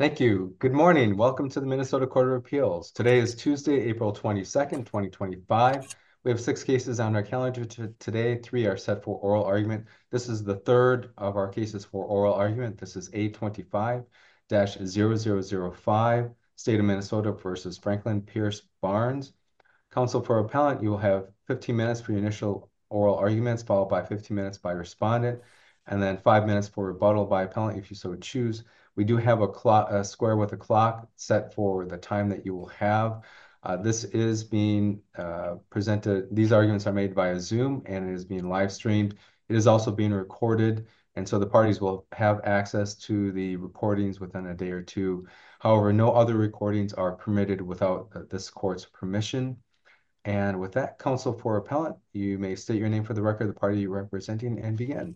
Thank you. Good morning. Welcome to the Minnesota Court of Appeals. Today is Tuesday, April 22nd, 2025. We have six cases on our calendar today. Three are set for oral argument. This is the third of our cases for oral argument. This is A25-0005, State of Minnesota versus Franklin Pierce Barnes. Counsel for appellant, you will have 15 minutes for your initial oral arguments, followed by 15 minutes by respondent, and then 5 minutes for rebuttal by appellant if you so choose. We do have a square with a clock set for the time that you will have. This is being presented. These arguments are made via Zoom and it is being live streamed. It is also being recorded, and so the parties will have access to the recordings within a day or two. However, no other recordings are permitted without this court's permission. And with that, counsel for appellant, you may state your name for the record, the party you're representing, and begin.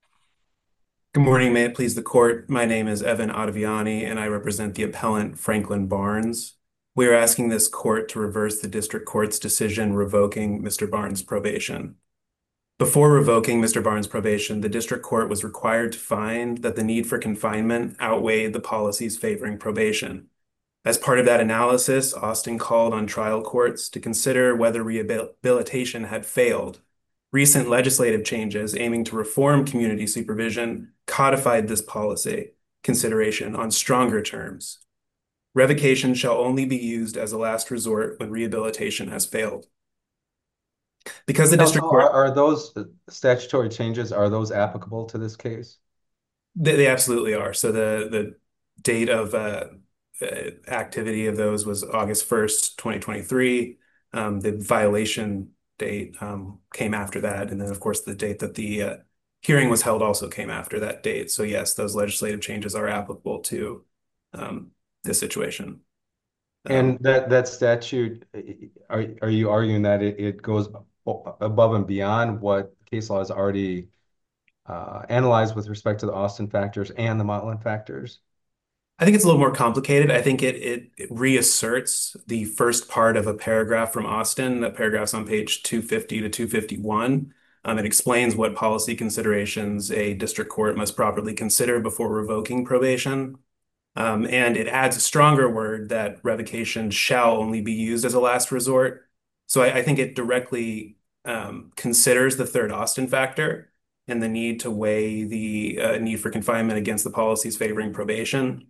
Good morning. May it please the court. My name is Evan Ottaviani, and I represent the appellant Franklin Barnes. We are asking this court to reverse the district court's decision revoking Mr. Barnes' probation. Before revoking Mr. Barnes' probation, the district court was required to find that the need for confinement outweighed the policies favoring probation. As part of that analysis, Austin called on trial courts to consider whether rehabilitation had failed. Recent legislative changes aiming to reform community supervision codified this policy consideration on stronger terms. Revocation shall only be used as a last resort when rehabilitation has failed. Because the district Counsel, court, are those statutory changes, are those applicable to this case? they absolutely are. So the date of activity of those was August 1st, 2023. The violation date came after that. And then, of course, the date that the hearing was held also came after that date. So yes, those legislative changes are applicable to this situation. And that statute, are you arguing that it goes above and beyond what case law has already analyzed with respect to the Austin factors and the Motlin factors? I think it's a little more complicated. I think it reasserts the first part of a paragraph from Austin. That paragraph's on page 250 to 251. It explains what policy considerations a district court must properly consider before revoking probation. And it adds a stronger word that revocation shall only be used as a last resort. So I think it directly considers the third Austin factor and the need to weigh the need for confinement against the policies favoring probation.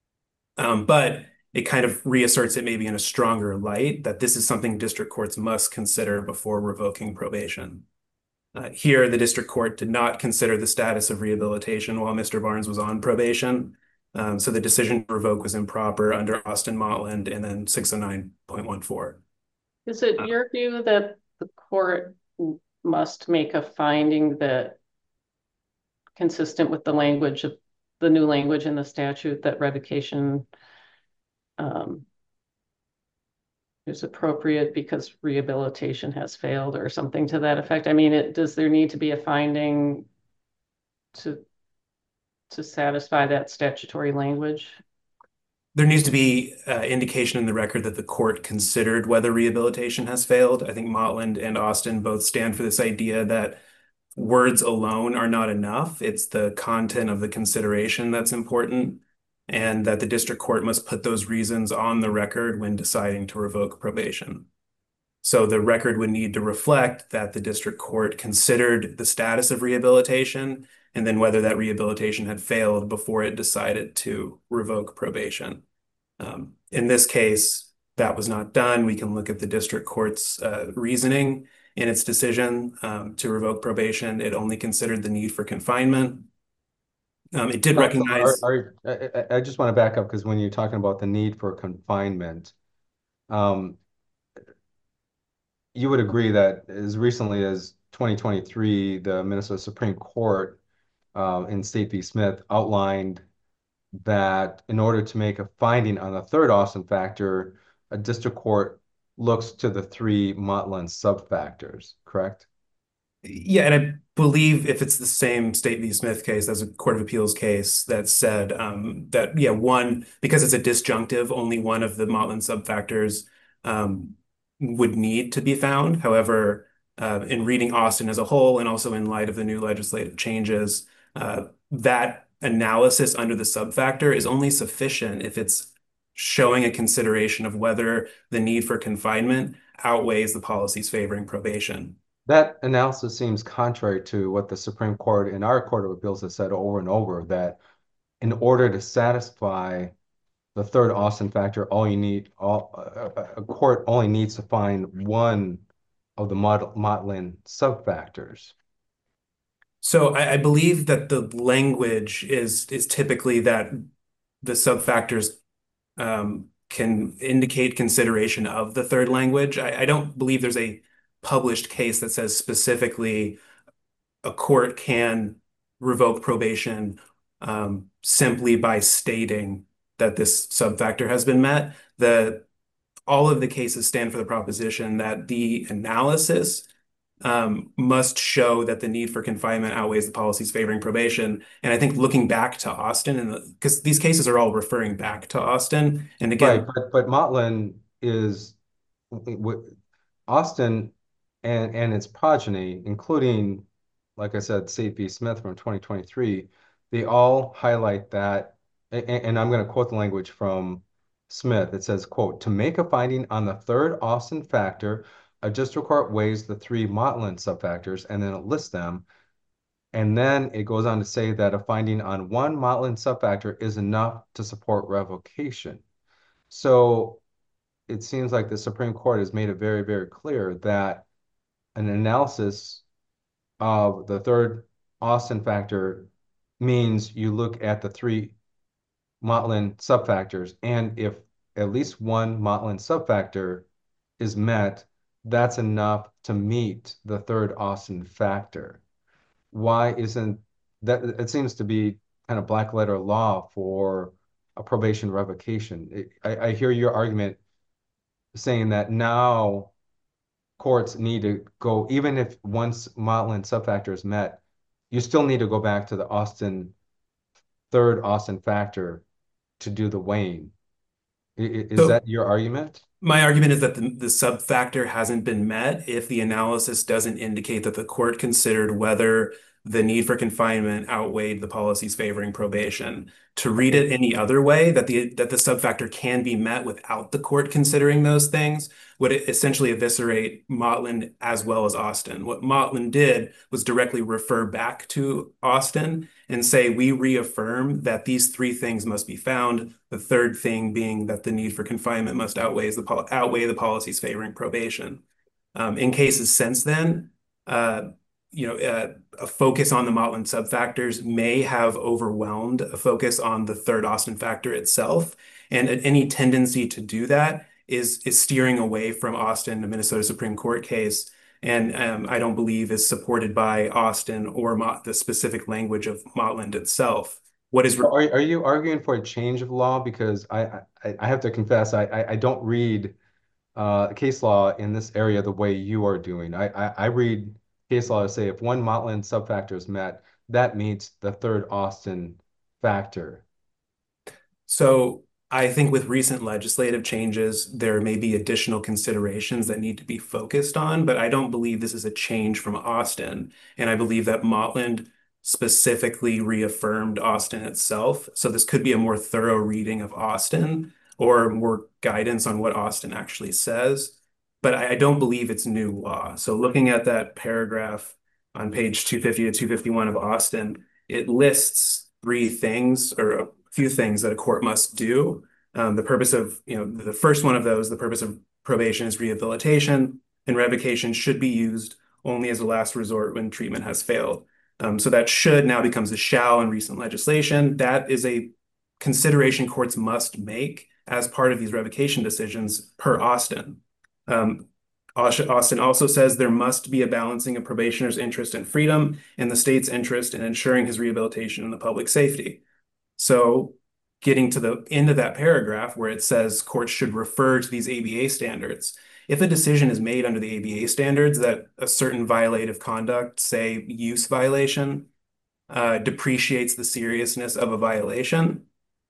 But it kind of reasserts it maybe in a stronger light that this is something district courts must consider before revoking probation. Here, the district court did not consider the status of rehabilitation while Mr. Barnes was on probation. So the decision to revoke was improper under Austin Motland and then 609.14. Is it your view that the court must make a finding that consistent with the language of the new language in the statute that revocation is appropriate because rehabilitation has failed or something to that effect? I mean, does there need to be a finding to satisfy that statutory language? There needs to be indication in the record that the court considered whether rehabilitation has failed. I think Motland and Austin both stand for this idea that words alone are not enough. It's the content of the consideration that's important, and that the district court must put those reasons on the record when deciding to revoke probation. So the record would need to reflect that the district court considered the status of rehabilitation and then whether that rehabilitation had failed before it decided to revoke probation. In this case, that was not done. We can look at the district court's reasoning in its decision to revoke probation. It only considered the need for confinement. It did recognize. I just want to back up because when you're talking about the need for confinement, you would agree that as recently as 2023, the Minnesota Supreme Court in State v. Smith outlined that in order to make a finding on the third Austin factor, a district court looks to the three Motland sub-factors, correct? Yeah, and I believe if it's the same State v. Smith case as a Court of Appeals case that said that, yeah, one, because it's a disjunctive, only one of the Motland sub-factors would need to be found. However, in reading Austin as a whole and also in light of the new legislative changes, that analysis under the subfactor is only sufficient if it's showing a consideration of whether the need for confinement outweighs the policies favoring probation. That analysis seems contrary to what the Supreme Court in our Court of Appeals has said over and over, that in order to satisfy the third Austin factor, a court only needs to find one of the Motlin subfactors. So I believe that the language is typically that the subfactors can indicate consideration of the third language. I don't believe there's a published case that says specifically a court can revoke probation simply by stating that this subfactor has been met. All of the cases stand for the proposition that the analysis must show that the need for confinement outweighs the policies favoring probation. And I think looking back to Austin, and because these cases are all referring back to Austin, and Right, again, but Motlin is Austin and its progeny, including, like I said, State v. Smith from 2023, they all highlight that, and I'm going to quote the language from Smith. It says, quote, to make a finding on the third Austin factor, a district court weighs the three Motlin subfactors, and then it lists them. And then it goes on to say that a finding on one Motlin subfactor is enough to support revocation. So it seems like the Supreme Court has made it very, very clear that an analysis of the third Austin factor means you look at the three Motlin subfactors, and if at least one Motlin subfactor is met, that's enough to meet the third Austin factor. Why isn't that? It seems to be kind of black letter law for a probation revocation. I hear your argument saying that now courts need to go, even if once Motlin subfactor is met, you still need to go back to the third Austin factor to do the weighing. Is so that your argument? my argument is that the sub-factor hasn't been met if the analysis doesn't indicate that the court considered whether the need for confinement outweighed the policies favoring probation. To read it any other way, that the sub-factor can be met without the court considering those things, would essentially eviscerate Motlin as well as Austin. What Motlin did was directly refer back to Austin and say, we reaffirm that these three things must be found. The third thing being that the need for confinement must outweigh the policies favoring probation. In cases since then, a focus on the Motlin subfactors may have overwhelmed a focus on the third Austin factor itself. And any tendency to do that is steering away from Austin, the Minnesota Supreme Court case, and I don't believe is supported by Austin or the specific language of Motlin itself. What is Are you arguing for a change of law? Because I have to confess, I don't read case law in this area the way you are doing. I read case law to say if one Motlin subfactor is met, that meets the third Austin factor. So I think with recent legislative changes, there may be additional considerations that need to be focused on, but I don't believe this is a change from Austin. And I believe that Motlin specifically reaffirmed Austin itself. So this could be a more thorough reading of Austin or more guidance on what Austin actually says. But I don't believe it's new law. So looking at that paragraph on page 250 to 251 of Austin, it lists three things or a few things that a court must do. The purpose of, the first one of those, the purpose of probation is rehabilitation, and revocation should be used only as a last resort when treatment has failed. So that should now becomes a shall in recent legislation. That is a consideration courts must make as part of these revocation decisions per Austin. Austin also says there must be a balancing of probationer's interest in freedom and the state's interest in ensuring his rehabilitation and the public safety. So getting to the end of that paragraph where it says courts should refer to these ABA standards, if a decision is made under the ABA standards that a certain violative conduct, say use violation, depreciates the seriousness of a violation,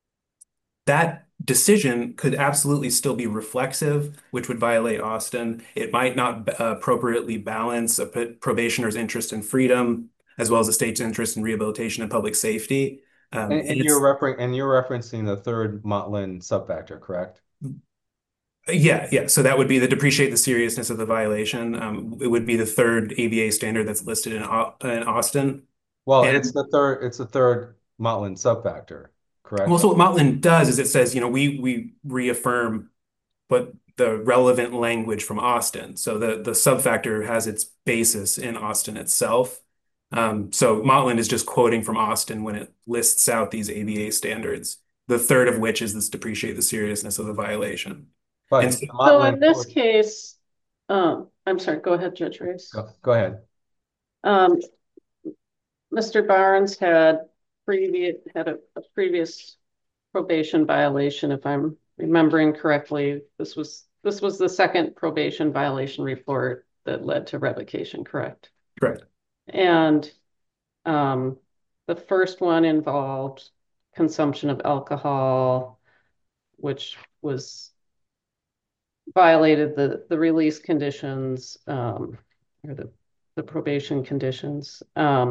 that decision could absolutely still be reflexive, which would violate Austin. It might not appropriately balance a probationer's interest in freedom, as well as the state's interest in rehabilitation and public safety. And And it's you're referencing the third Motlin subfactor, correct? yeah. So that would be the depreciate the seriousness of the violation. It would be the third ABA standard that's listed in Austin. Well, And it's the third Motlin subfactor, correct? also what Motlin does is it says, we reaffirm what the relevant language from Austin. So the subfactor has its basis in Austin itself. So Motlin is just quoting from Austin when it lists out these ABA standards, the third of which is this depreciate the seriousness of the violation. And But so, the So Motlin in this code, case, I'm sorry, go ahead, Judge Reeves. go ahead. Um, Mr. Barnes had a previous probation violation, if I'm remembering correctly. This was the second probation violation report that led to revocation, correct? correct. And the first one involved consumption of alcohol, which was violated the release conditions, or the probation conditions.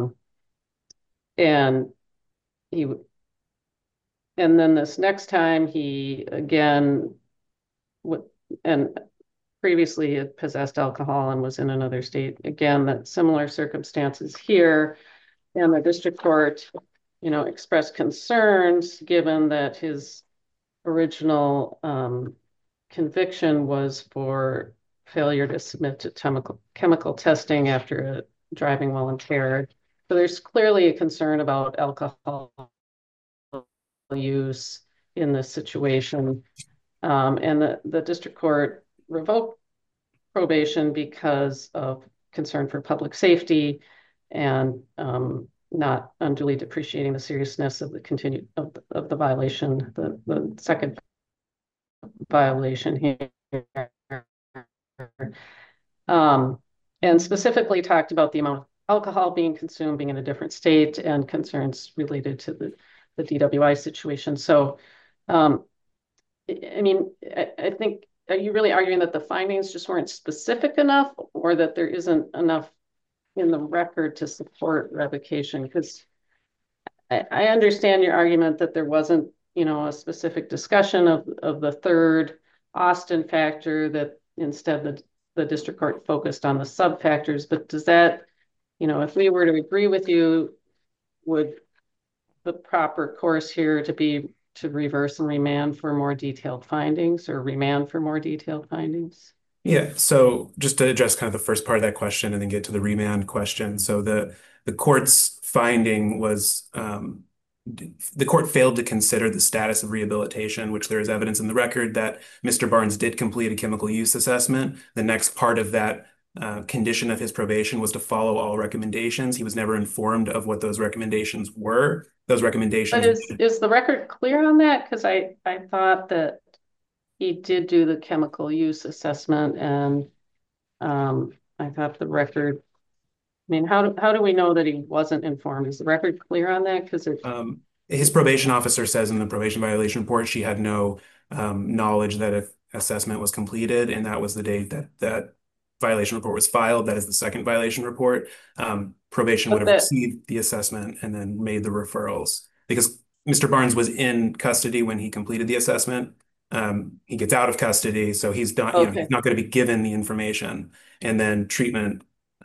And he and then this next time he again and previously had possessed alcohol and was in another state. Again, that similar circumstances here, and the district court, expressed concerns given that his original conviction was for failure to submit to chemical testing after driving while impaired. So there's clearly a concern about alcohol use in this situation. And the district court revoked probation because of concern for public safety and not unduly depreciating the seriousness of the violation, the second violation here. And specifically talked about the amount of alcohol being consumed, being in a different state, and concerns related to the DWI situation. So, I mean, I think, are you really arguing that the findings just weren't specific enough, or that there isn't enough in the record to support revocation? Because I understand your argument that there wasn't, a specific discussion of the third Austin factor, that instead the district court focused on the sub factors. But does that, if we were to agree with you, would the proper course here be to reverse and remand for more detailed findings, or remand for more detailed findings? Yeah, so just to address kind of the first part of that question and then get to the remand question. So the court's finding was the court failed to consider the status of rehabilitation, which there is evidence in the record that Mr. Barnes did complete a chemical use assessment. The next part of that condition of his probation was to follow all recommendations. He was never informed of what those recommendations were. Those recommendations. But is the record clear on that? Because I thought that he did do the chemical use assessment, and I thought the record. I mean, how do we know that he wasn't informed? Is the record clear on that? Because his probation officer says in the probation violation report she had no knowledge that an assessment was completed, and that was the date that violation report was filed. That is the second violation report. Probation would have received the assessment and then made the referrals, because Mr. Barnes was in custody when he completed the assessment. He gets out of custody, so he's not, he's not going to be given the information, and then treatment,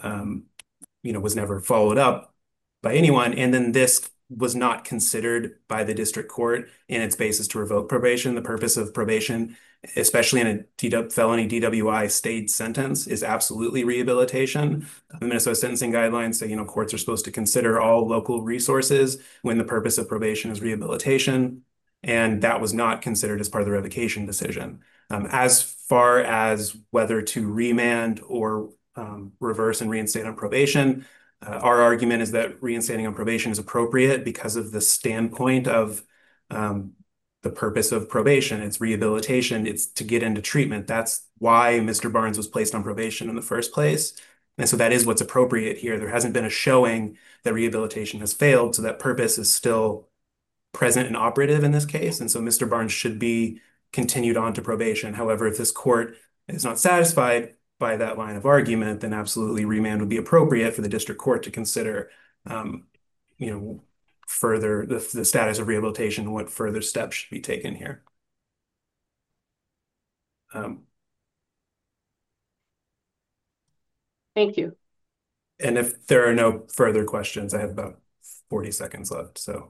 was never followed up by anyone. And then this was not considered by the district court in its basis to revoke probation. The purpose of probation, especially in a felony DWI stayed sentence, is absolutely rehabilitation. The Minnesota sentencing guidelines say, courts are supposed to consider all local resources when the purpose of probation is rehabilitation. And that was not considered as part of the revocation decision. As far as whether to remand or reverse and reinstate on probation, our argument is that reinstating on probation is appropriate because of the standpoint of the purpose of probation. It's rehabilitation. It's to get into treatment. That's why Mr. Barnes was placed on probation in the first place. And so that is what's appropriate here. There hasn't been a showing that rehabilitation has failed, so that purpose is still present and operative in this case. And so Mr. Barnes should be continued on to probation. However, if this court is not satisfied by that line of argument, then absolutely remand would be appropriate for the district court to consider, further the status of rehabilitation and what further steps should be taken here. Thank you. And if there are no further questions, I have about 40 seconds left, so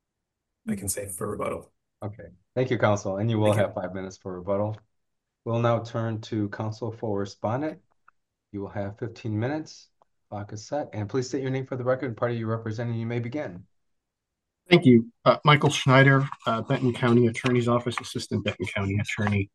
I can save for rebuttal. Okay, thank you, counsel, and you will have 5 minutes for rebuttal. We'll now turn to counsel for respondent. You will have 15 minutes. Clock is set, and please state your name for the record and party you're representing. You may begin. Thank you. Michael Schneider, Benton County Attorney's Office, Assistant Benton County Attorney.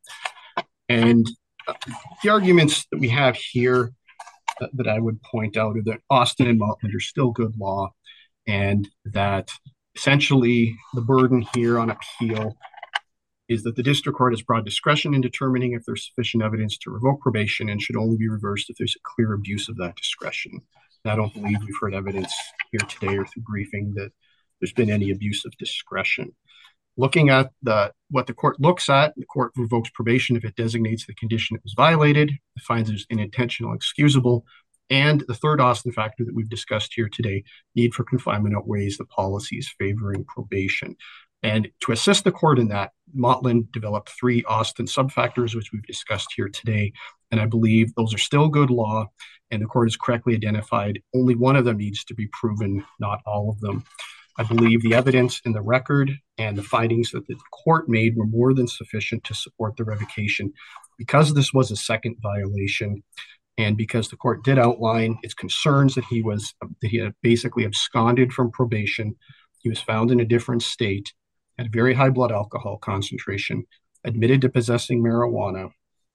And the arguments that we have here that I would point out are that Austin and Mautland are still good law, and that essentially the burden here on appeal is that the district court has broad discretion in determining if there's sufficient evidence to revoke probation and should only be reversed if there's a clear abuse of that discretion. And I don't believe we've heard evidence here today or through briefing that there's been any abuse of discretion. Looking at what the court looks at, the court revokes probation if it designates the condition that was violated, it finds it unintentional, excusable, and the third Austin factor that we've discussed here today, need for confinement outweighs the policies favoring probation. And to assist the court in that, Mautland developed 3 Austin subfactors, which we've discussed here today. And I believe those are still good law, and the court has correctly identified only one of them needs to be proven, not all of them. I believe the evidence in the record and the findings that the court made were more than sufficient to support the revocation. Because this was a second violation, and because the court did outline its concerns that he had basically absconded from probation, he was found in a different state, had a very high blood alcohol concentration, admitted to possessing marijuana,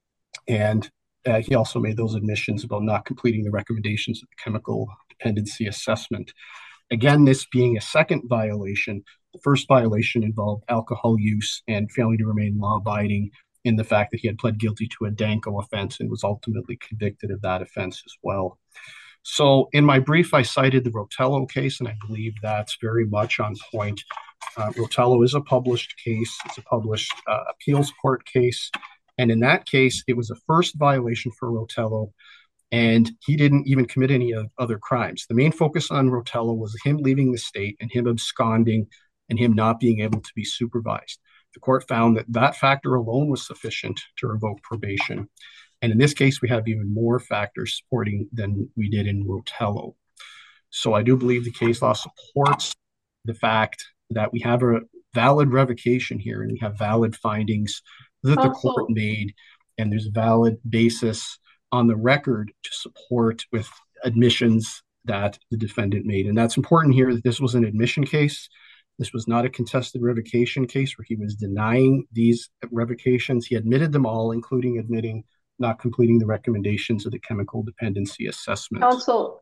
and he also made those admissions about not completing the recommendations of the chemical dependency assessment. Again, this being a second violation, the first violation involved alcohol use and failing to remain law-abiding in the fact that he had pled guilty to a Danko offense and was ultimately convicted of that offense as well. So in my brief, I cited the Rotello case, and I believe that's very much on point. Rotello is a published case. It's a published appeals court case. And in that case, it was a first violation for Rotello, and he didn't even commit any other crimes. The main focus on Rotello was him leaving the state and him absconding and him not being able to be supervised. The court found that that factor alone was sufficient to revoke probation. And in this case, we have even more factors supporting than we did in Rotello. So I do believe the case law supports the fact that we have a valid revocation here and we have valid findings that the court made, and there's a valid basis on the record to support with admissions that the defendant made. And that's important here that this was an admission case. This was not a contested revocation case where he was denying these revocations. He admitted them all, including admitting not completing the recommendations of the chemical dependency assessment. Counsel,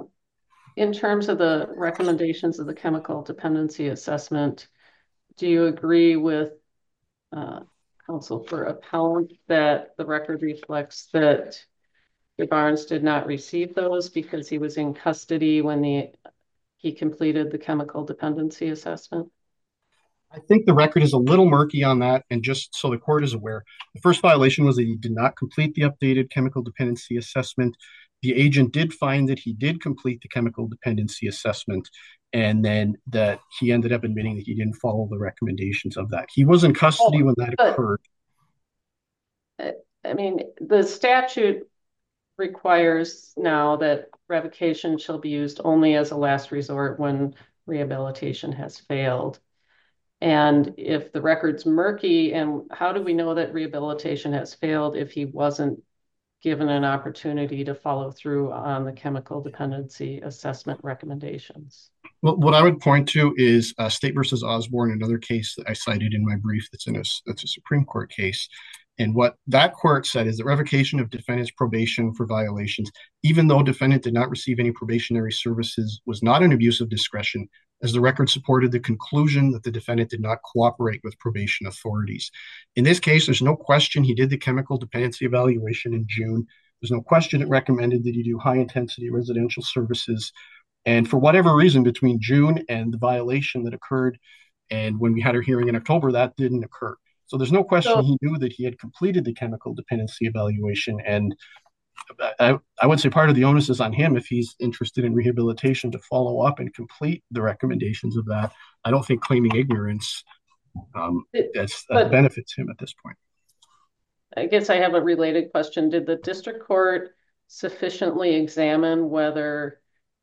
in terms of the recommendations of the chemical dependency assessment, do you agree with counsel for appellant that the record reflects that Barnes did not receive those because he was in custody when he completed the chemical dependency assessment? I think the record is a little murky on that, and just so the court is aware, the first violation was that he did not complete the updated chemical dependency assessment. The agent did find that he did complete the chemical dependency assessment, and then that he ended up admitting that he didn't follow the recommendations of that. He was in custody when that occurred. I mean, the statute requires now that revocation shall be used only as a last resort when rehabilitation has failed. And if the record's murky, and how do we know that rehabilitation has failed if he wasn't given an opportunity to follow through on the chemical dependency assessment recommendations? Well, what I would point to is State versus Osborne, another case that I cited in my brief that's a Supreme Court case. And what that court said is that revocation of defendant's probation for violations, even though defendant did not receive any probationary services, was not an abuse of discretion, as the record supported the conclusion that the defendant did not cooperate with probation authorities. In this case, there's no question he did the chemical dependency evaluation in June. There's no question it recommended that he do high-intensity residential services. And for whatever reason, between June and the violation that occurred, and when we had our hearing in October, that didn't occur. So there's no question he knew that he had completed the chemical dependency evaluation. And I would say part of the onus is on him if he's interested in rehabilitation to follow up and complete the recommendations of that. I don't think claiming ignorance But benefits him at this point. I guess I have a related question. Did the district court sufficiently examine whether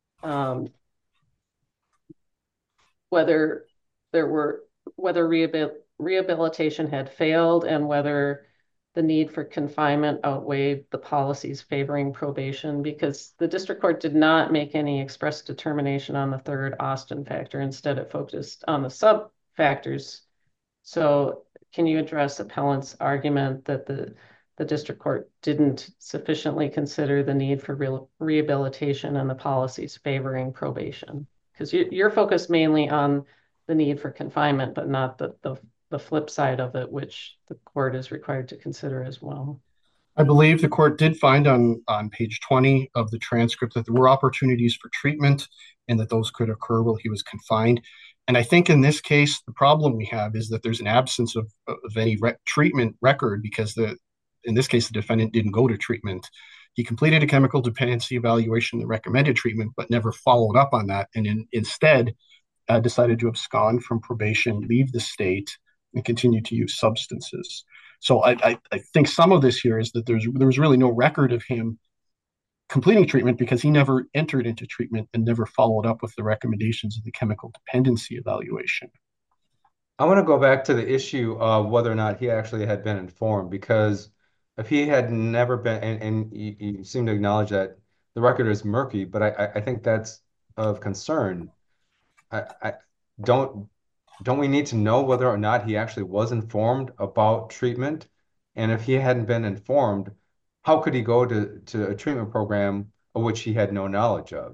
whether there were whether rehabilitation had failed and whether the need for confinement outweighed the policies favoring probation? Because the district court did not make any express determination on the third Austin factor. Instead, it focused on the sub factors. So can you address appellant's argument that the district court didn't sufficiently consider the need for rehabilitation and the policies favoring probation? Because you're focused mainly on the need for confinement, but not the flip side of it, which the court is required to consider as well. I believe the court did find on page 20 of the transcript that there were opportunities for treatment and that those could occur while he was confined. And I think in this case, the problem we have is that there's an absence of any treatment record because in this case, the defendant didn't go to treatment. He completed a chemical dependency evaluation that recommended treatment, but never followed up on that. And instead decided to abscond from probation, leave the state, and continue to use substances. So I think some of this here is that there was really no record of him completing treatment because he never entered into treatment and never followed up with the recommendations of the chemical dependency evaluation. I want to go back to the issue of whether or not he actually had been informed, because if he had never been, and you seem to acknowledge that the record is murky, but I think that's of concern. I don't we need to know whether or not he actually was informed about treatment? And if he hadn't been informed, how could he go to a treatment program of which he had no knowledge of?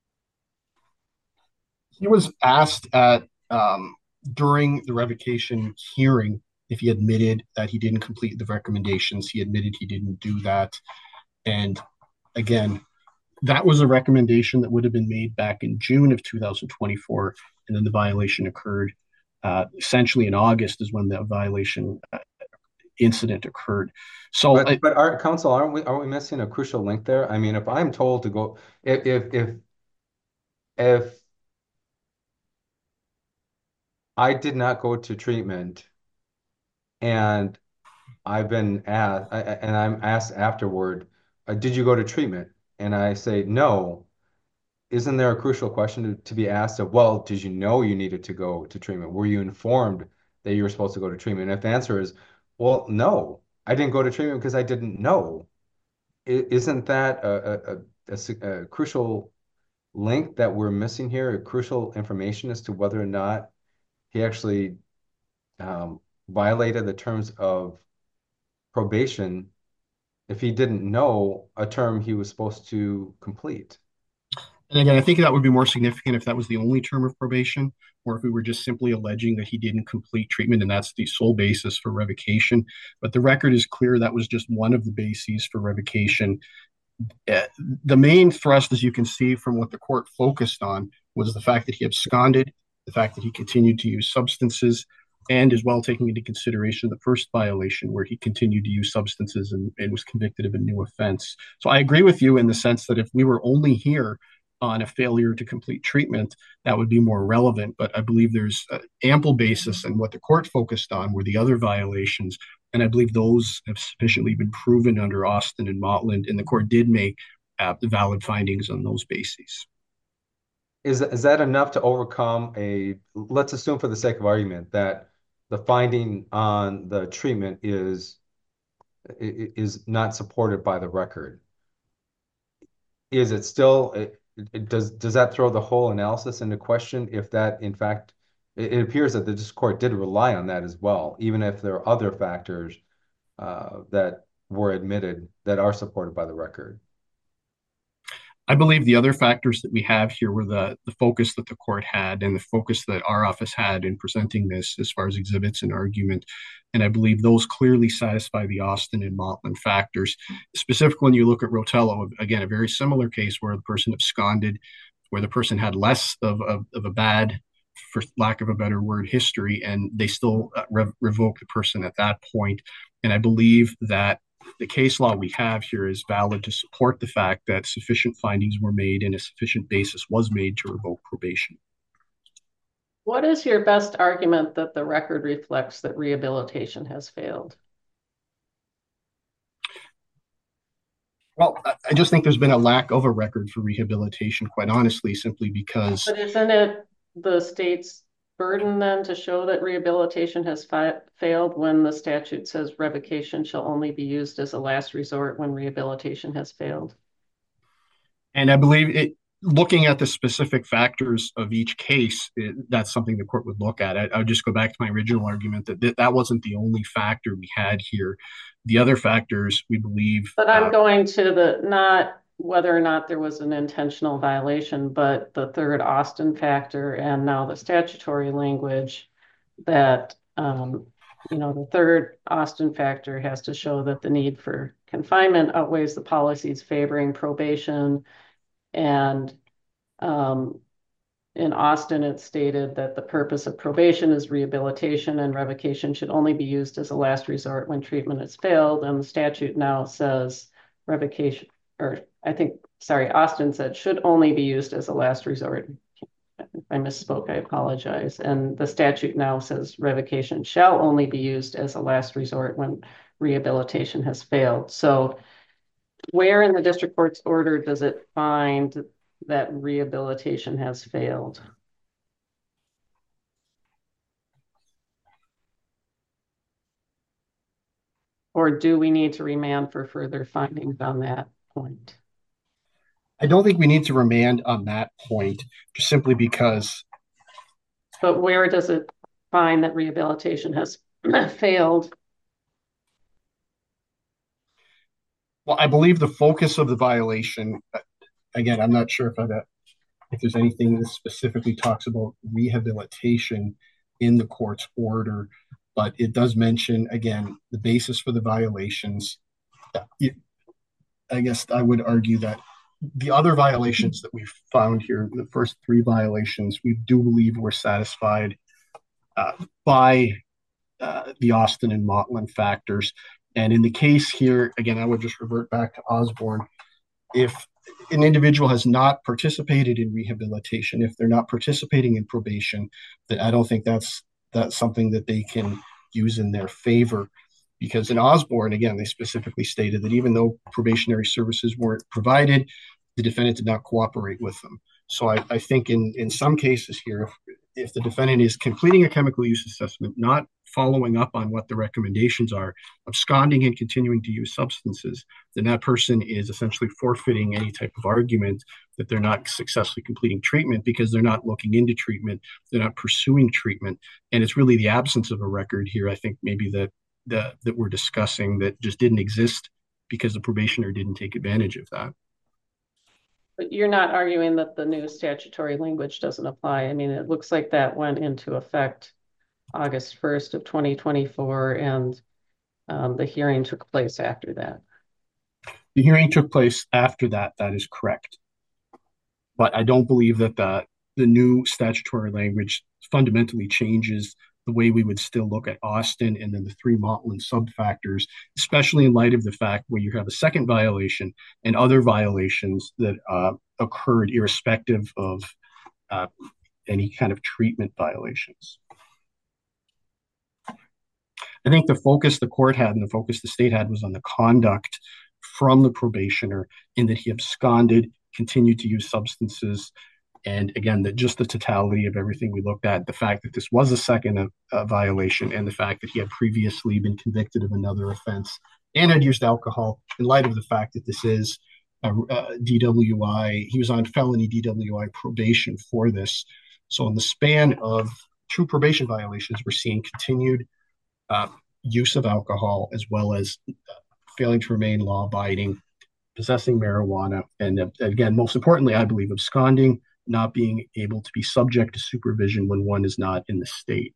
He was asked during the revocation hearing if he admitted that he didn't complete the recommendations. He admitted he didn't do that. And again, that was a recommendation that would have been made back in June of 2024, and then the violation occurred. Essentially in August is when the violation incident occurred. So, but our counsel, are we missing a crucial link there? I mean, if I'm told to go, if I did not go to treatment and I've been asked, and I'm asked afterward, did you go to treatment? And I say no. Isn't there a crucial question to be asked of, well, did you know you needed to go to treatment? Were you informed that you were supposed to go to treatment? And if the answer is, well, no, I didn't go to treatment because I didn't know. Isn't that a crucial link that we're missing here, a crucial information as to whether or not he actually violated the terms of probation if he didn't know a term he was supposed to complete? And again, I think that would be more significant if that was the only term of probation, or if we were just simply alleging that he didn't complete treatment, and that's the sole basis for revocation. But the record is clear that was just one of the bases for revocation. The main thrust, as you can see from what the court focused on, was the fact that he absconded, the fact that he continued to use substances, and as well taking into consideration the first violation where he continued to use substances and was convicted of a new offense. So I agree with you in the sense that if we were only here on a failure to complete treatment, that would be more relevant. But I believe there's ample basis, and what the court focused on were the other violations. And I believe those have sufficiently been proven under Austin and Mautland, and the court did make valid findings on those bases. Is that enough to overcome let's assume for the sake of argument that the finding on the treatment is not supported by the record? Is it still, does that throw the whole analysis into question if that, in fact, it appears that the district court did rely on that as well, even if there are other factors that were admitted that are supported by the record? I believe the other factors that we have here were the focus that the court had and the focus that our office had in presenting this as far as exhibits and argument. And I believe those clearly satisfy the Austin and Mautland factors. Specifically, when you look at Rotello, again, a very similar case where the person absconded, where the person had less of a bad, for lack of a better word, history, and they still revoked the person at that point. And I believe that the case law we have here is valid to support the fact that sufficient findings were made and a sufficient basis was made to revoke probation. What is your best argument that the record reflects that rehabilitation has failed? Well, I just think there's been a lack of a record for rehabilitation, quite honestly, simply because. But isn't it the state's burden then to show that rehabilitation has failed when the statute says revocation shall only be used as a last resort when rehabilitation has failed? And I believe looking at the specific factors of each case, that's something the court would look at. I would just go back to my original argument that wasn't the only factor we had here. The other factors, we believe. But I'm going to not whether or not there was an intentional violation, but the third Austin factor and now the statutory language that, the third Austin factor has to show that the need for confinement outweighs the policies favoring probation. And in Austin, it's stated that the purpose of probation is rehabilitation and revocation should only be used as a last resort when treatment has failed. And the statute now says revocation, Austin said should only be used as a last resort. If I misspoke, I apologize. And the statute now says revocation shall only be used as a last resort when rehabilitation has failed. So where in the district court's order does it find that rehabilitation has failed? Or do we need to remand for further findings on that point? I don't think we need to remand on that point, just simply because. But where does it find that rehabilitation has failed? Well, I believe the focus of the violation, again, I'm not sure if there's anything that specifically talks about rehabilitation in the court's order, but it does mention, again, the basis for the violations. I guess I would argue that the other violations that we've found here, the first three violations, we do believe were satisfied by the Austin and Motlin factors. And in the case here, again, I would just revert back to Osborne. If an individual has not participated in rehabilitation, if they're not participating in probation, that I don't think that's something that they can use in their favor. Because in Osborne, again, they specifically stated that even though probationary services weren't provided, the defendant did not cooperate with them. So I think in some cases here, if the defendant is completing a chemical use assessment, not following up on what the recommendations are, absconding and continuing to use substances, then that person is essentially forfeiting any type of argument that they're not successfully completing treatment because they're not looking into treatment, they're not pursuing treatment. And it's really the absence of a record here, I think maybe that we're discussing that just didn't exist because the probationer didn't take advantage of that. But you're not arguing that the new statutory language doesn't apply. I mean, it looks like that went into effect August 1st of 2024, and the hearing took place after that. The hearing took place after that. That is correct. But I don't believe that the new statutory language fundamentally changes the way we would still look at Austin and then the three Motlin sub-factors, especially in light of the fact where you have a second violation and other violations that occurred irrespective of any kind of treatment violations. I think the focus the court had and the focus the state had was on the conduct from the probationer in that he absconded, continued to use substances, and again, just the totality of everything we looked at, the fact that this was a second violation and the fact that he had previously been convicted of another offense and had used alcohol, in light of the fact that this is a DWI, he was on felony DWI probation for this. So in the span of two probation violations, we're seeing continued use of alcohol as well as failing to remain law-abiding, possessing marijuana, and again, most importantly, I believe absconding, not being able to be subject to supervision when one is not in the state.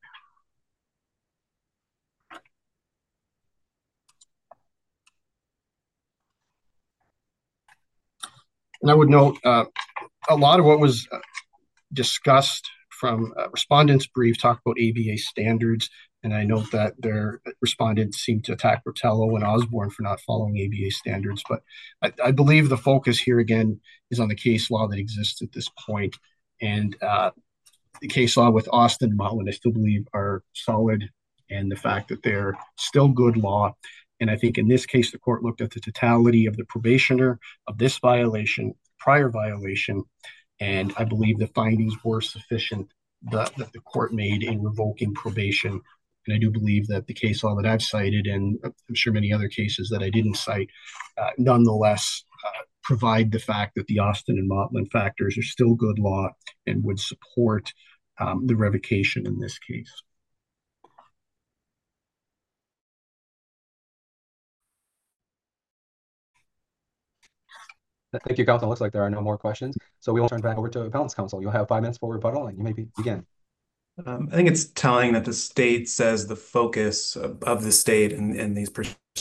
And I would note a lot of what was discussed from respondents' brief talk about ABA standards. And I note that their respondents seem to attack Rotello and Osborne for not following ABA standards. But I believe the focus here again is on the case law that exists at this point. And the case law with Austin and Motlin, I still believe, are solid, and the fact that they're still good law. And I think in this case, the court looked at the totality of the probationer of this violation, prior violation, and I believe the findings were sufficient that the court made in revoking probation. And I do believe that the case law that I've cited, and I'm sure many other cases that I didn't cite, nonetheless provide the fact that the Austin and Motlin factors are still good law and would support the revocation in this case. Thank you, counsel. It looks like there are no more questions. So we will turn back over to appellant's counsel. You'll have 5 minutes for rebuttal, and you may begin. I think it's telling that the state says the focus of the state in these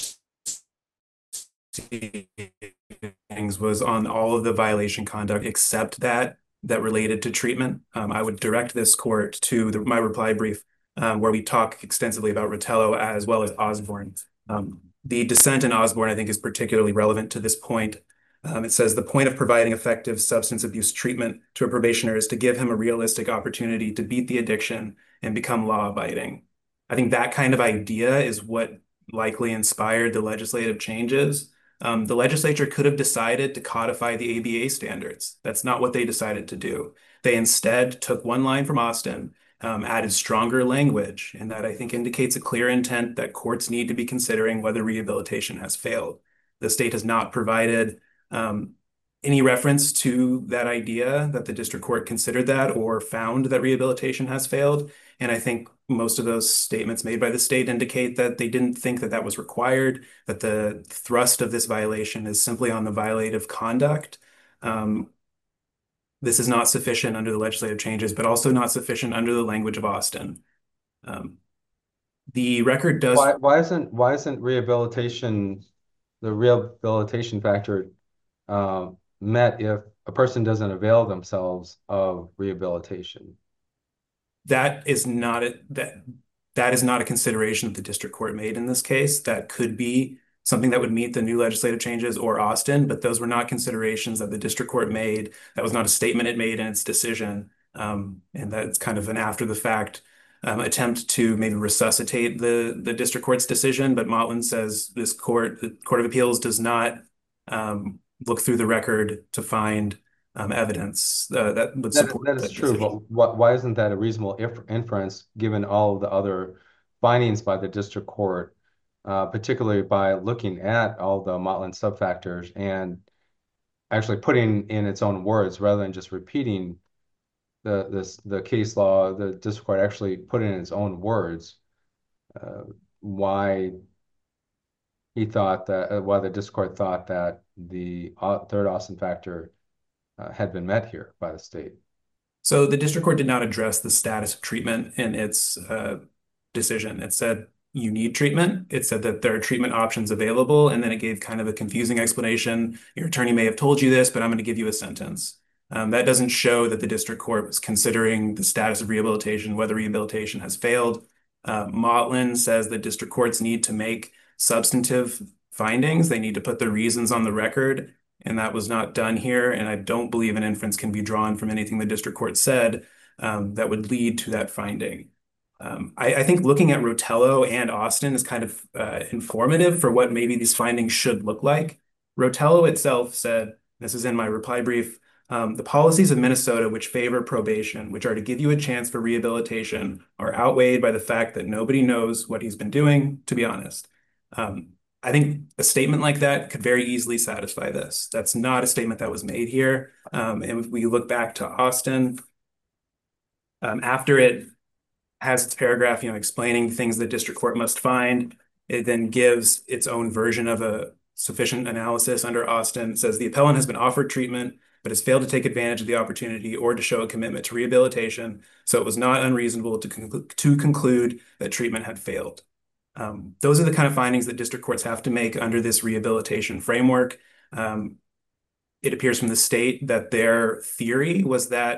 proceedings was on all of the violation conduct except that related to treatment. I would direct this court to my reply brief where we talk extensively about Rotello as well as Osborne. The dissent in Osborne, I think, is particularly relevant to this point. It says the point of providing effective substance abuse treatment to a probationer is to give him a realistic opportunity to beat the addiction and become law-abiding. I think that kind of idea is what likely inspired the legislative changes. The legislature could have decided to codify the ABA standards. That's not what they decided to do. They instead took one line from Austin, added stronger language, and that I think indicates a clear intent that courts need to be considering whether rehabilitation has failed. The state has not provided any reference to that idea that the district court considered that or found that rehabilitation has failed. And I think most of those statements made by the state indicate that they didn't think that that was required, that the thrust of this violation is simply on the violative conduct. This is not sufficient under the legislative changes, but also not sufficient under the language of Austin. The record does. Why isn't rehabilitation, the rehabilitation factor met if a person doesn't avail themselves of rehabilitation? That is not a consideration that the district court made in this case. That could be something that would meet the new legislative changes or Austin, but those were not considerations that the district court made. That was not a statement it made in its decision. And that's kind of an after the fact attempt to maybe resuscitate the district court's decision. But Motlin says the Court of Appeals does not look through the record to find evidence that would support that is true, decision. But why isn't that a reasonable inference given all of the other findings by the district court, particularly by looking at all the Motlin subfactors and actually putting in its own words rather than just repeating the case law? The district court actually put in its own words why he thought that why the district court thought that the third Austin factor had been met here by the state. So the district court did not address the status of treatment in its decision. It said you need treatment. It said that there are treatment options available, and then it gave kind of a confusing explanation. Your attorney may have told you this, but I'm going to give you a sentence. That doesn't show that the district court was considering the status of rehabilitation, whether rehabilitation has failed. Motlin says that district courts need to make substantive findings. They need to put the reasons on the record, and that was not done here. And I don't believe an inference can be drawn from anything the district court said that would lead to that finding. I think looking at Rotello and Austin is kind of informative for what maybe these findings should look like. Rotello itself said, this is in my reply brief, the policies of Minnesota which favor probation, which are to give you a chance for rehabilitation, are outweighed by the fact that nobody knows what he's been doing, to be honest. I think a statement like that could very easily satisfy this. That's not a statement that was made here. And if we look back to Austin, after it has its paragraph, explaining things the district court must find, it then gives its own version of a sufficient analysis under Austin. It says the appellant has been offered treatment, but has failed to take advantage of the opportunity or to show a commitment to rehabilitation. So it was not unreasonable to conclude that treatment had failed. Those are the kind of findings that district courts have to make under this rehabilitation framework. It appears from the state that their theory was that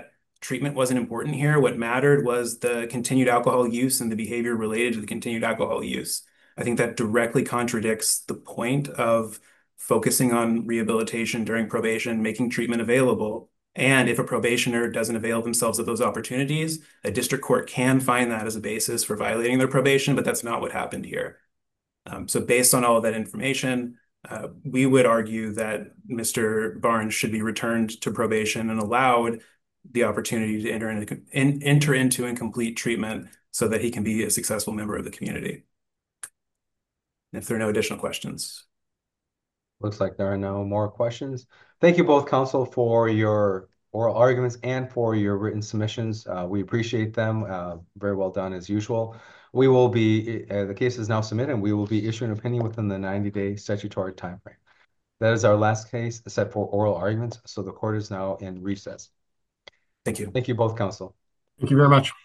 treatment wasn't important here. What mattered was the continued alcohol use and the behavior related to the continued alcohol use. I think that directly contradicts the point of focusing on rehabilitation during probation, making treatment available. And if a probationer doesn't avail themselves of those opportunities, a district court can find that as a basis for violating their probation, but that's not what happened here. So based on all of that information, we would argue that Mr. Barnes should be returned to probation and allowed the opportunity to enter into and complete treatment so that he can be a successful member of the community. If there are no additional questions. Looks like there are no more questions. Thank you both, counsel, for your oral arguments and for your written submissions. We appreciate them. Very well done as usual. We will be, the case is now submitted, and we will be issuing an opinion within the 90-day statutory timeframe. That is our last case set for oral arguments, so the court is now in recess. Thank you. Thank you both, counsel. Thank you very much.